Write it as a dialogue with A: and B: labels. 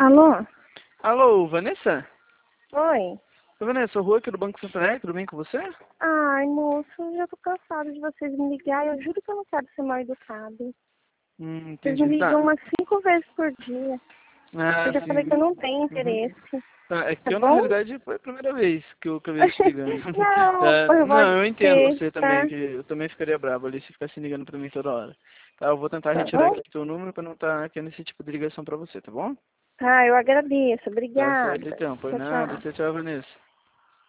A: Alô?
B: Alô, Vanessa?
A: Oi?
B: Oi, Vanessa, Rua aqui do Banco Santander, tudo bem com você?
A: Ai, moço, eu já tô cansada de vocês me ligar. Eu juro que eu não quero ser mal educado. Vocês me
B: Entendi. Tá.
A: ligam umas 5 vezes por dia.
B: Ah,
A: Eu já falei que eu
B: sim.
A: não tenho
B: Uhum.
A: interesse.
B: Tá, é
A: Tá
B: que eu, na
A: bom?
B: realidade, foi a primeira vez que eu acabei te ligando.
A: Não,
B: Tá,
A: eu vou
B: não, eu entendo você também,
A: sexta.
B: que eu também ficaria bravo ali se ficasse ligando pra mim toda hora. Tá, eu vou tentar
A: Tá
B: retirar
A: bom?
B: aqui teu número pra não estar tendo esse tipo de ligação pra você, tá bom?
A: Tá, eu agradeço.
B: Tá certo
A: Obrigada.
B: então, por
A: Tchau,
B: nada.
A: tchau.
B: Tchau, tchau, Vanessa.